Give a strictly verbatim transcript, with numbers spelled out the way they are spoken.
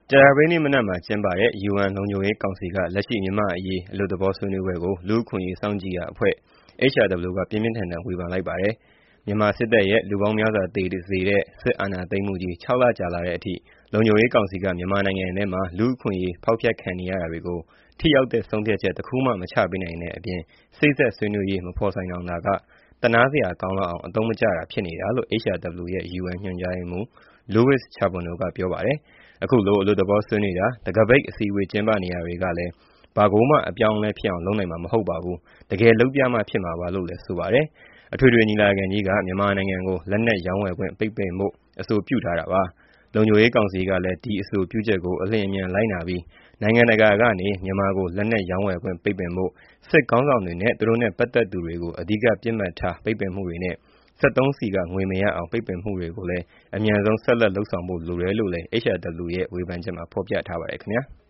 ကြာသပတေးနေ့မနက်မှာကျင်းပတဲ့ ယူအန် လုံခြုံရေးကောင်စီက လက်ရှိမြန်မာ့အရေး အလွတ်သဘောဆွေးနွေးပွဲကို လူ့အခွင့်အရေးစောင့်ကြည့်ရာအဖွဲ့ H R W က ပြင်းပြင်းထန်ထန် ဝေဖန်လိုက်ပါတယ်။ မြန်မာစစ်တပ်ရဲ့ လူပေါင်းများစွာသေစေတဲ့ စစ်အာဏာသိမ်းမှုကြီး ၆ လကြာလာတဲ့အထိ လုံခြုံရေးကောင်စီက မြန်မာနိုင်ငံထဲမှာ လူ့အခွင့်အရေး ဖောက်ဖျက်ခံနေရတာတွေကို ထိရောက်တဲ့ ဆုံးဖြတ်ချက် တခုမှ မချပေးနိုင်တဲ့အပြင် စေ့စပ်ဆွေးနွေးရေး မဖော်ဆောင်နိုင်တာက သနားစရာကောင်းလောက်အောင် အသုံးမကျတာဖြစ်နေတာလို့ H R W ရဲ့ ယူအန် ညွှန်ကြားရေးမှူး Luis Chaboneau က ပြောပါတယ်။ အခုလို အလွတ်သဘောဆွေးနွေးတာ၊ တံခါးပိတ်အစည်းအဝေး ကျင်းပနေတာတွေကလည်း ဘာကိုမှ အပြောင်းအလဲဖြစ်အောင် လုပ်နိုင်မှာ မဟုတ်ပါဘူး။ တကယ်လုပ်ပြမှ ဖြစ်မှာပါလို့လည်း ဆိုပါတယ်။ အထွေထွေညီလာခံကြီးက မြန်မာနိုင်ငံကို လက်နက်ရောင်းဝယ်ခွင့် ပိတ်ပင်ဖို့ အဆိုပြုထားတာပါ။ လုံခြုံရေးကောင်စီကလည်း ဒီအဆိုပြုချက်ကို အလျင်အမြန်လိုက်နာပြီး နိုင်ငံတကာကနေ မြန်မာကို လက်နက်ရောင်းဝယ်ခွင့် ပိတ်ပင်ဖို့ စစ်ခေါင်းဆောင်တွေနဲ့ သူတို့နဲ့ပတ်သက်သူတွေကို အဓိကပစ်မှတ်ထား ပိတ်ပင်မှုတွေနဲ့ စက်သုံးဆီက ငွေမရအောင် ပိတ်ပင်မှုတွေကိုလည်း အမြန်ဆုံး ဆက်လက်လုပ်ဆောင်ဖို့ လိုတယ်လို့လည်း H R W ရဲ့ ဝေဖန်ချက်မှာ ဖော်ပြထားပါတယ်ခင်ဗျာ။